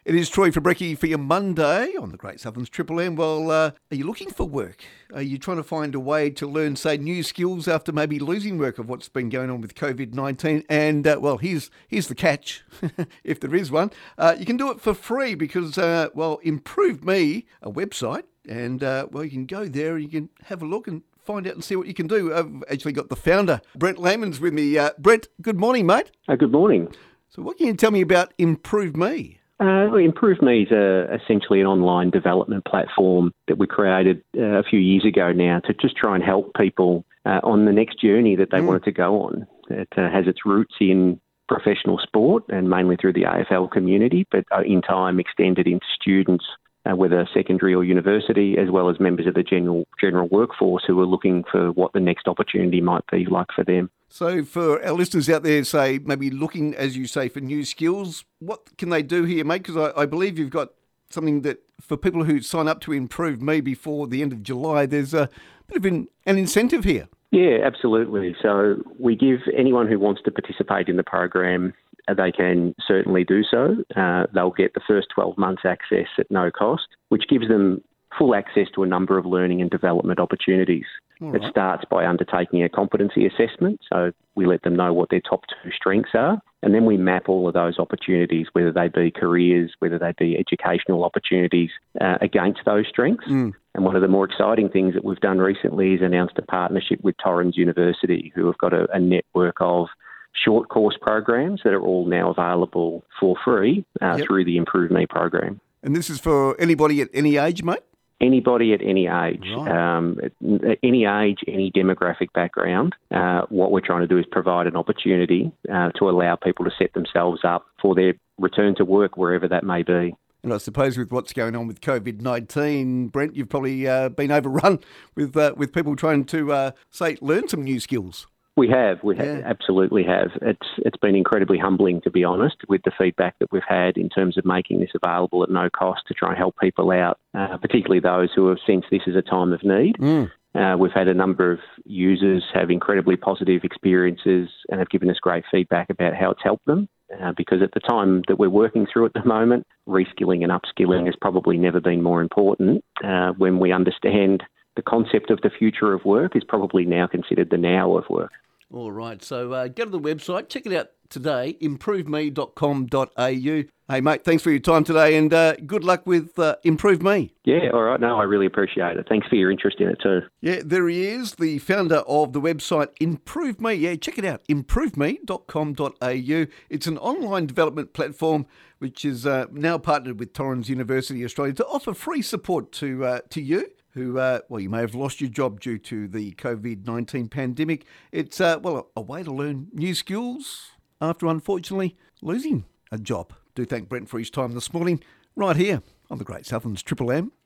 It is Troy Fabrecki for your Monday on the Great Southern's Triple M. Well, are you looking for work? Are you trying to find a way to learn, say, new skills after maybe losing work of what's been going on with COVID-19? And, here's the catch, if there is one. You can do it for free because, Improve Me, a website, and, you can go there and you can have a look and find out and see what you can do. I've actually got the founder, Brent Layman's with me. Brent, good morning, mate. Good morning. So what can you tell me about Improve Me? Improve Me is essentially an online development platform that we created a few years ago now to just try and help people on the next journey that they wanted to go on. It has its roots in professional sport and mainly through the AFL community, but in time extended into students, whether secondary or university, as well as members of the general workforce who are looking for what the next opportunity might be like for them. So for our listeners out there, say, maybe looking, as you say, for new skills, what can they do here, mate? Because I believe you've got something that for people who sign up to Improve Me before the end of July, there's a bit of an incentive here. Yeah, absolutely. So we give anyone who wants to participate in the program, they can certainly do so. They'll get the first 12 months access at no cost, which gives them full access to a number of learning and development opportunities. Right. It starts by undertaking a competency assessment, so we let them know what their top 2 strengths are, and then we map all of those opportunities, whether they be careers, whether they be educational opportunities, against those strengths. And one of the more exciting things that we've done recently is announced a partnership with Torrens University, who have got a network of short course programs that are all now available for free through the Improve Me program. And this is for anybody at any age, mate? Anybody at any age, right. Any age, any demographic background. What we're trying to do is provide an opportunity to allow people to set themselves up for their return to work, wherever that may be. And I suppose with what's going on with COVID-19, Brent, you've probably been overrun with people trying to, learn some new skills. We absolutely have. It's been incredibly humbling, to be honest, with the feedback that we've had in terms of making this available at no cost to try and help people out, particularly those who have sensed this as a time of need. We've had a number of users have incredibly positive experiences and have given us great feedback about how it's helped them, because at the time that we're working through at the moment, reskilling and upskilling has probably never been more important. When we understand the concept of the future of work is probably now considered the now of work. All right, so go to the website, check it out today, improveme.com.au. Hey, mate, thanks for your time today and good luck with Improve Me. Yeah, all right. No, I really appreciate it. Thanks for your interest in it too. Yeah, there he is, the founder of the website Improve Me. Yeah, check it out, improveme.com.au. It's an online development platform which is now partnered with Torrens University Australia to offer free support to you, who, you may have lost your job due to the COVID-19 pandemic. It's, a way to learn new skills after, unfortunately, losing a job. Do thank Brent for his time this morning, right here on the Great Southern's Triple M.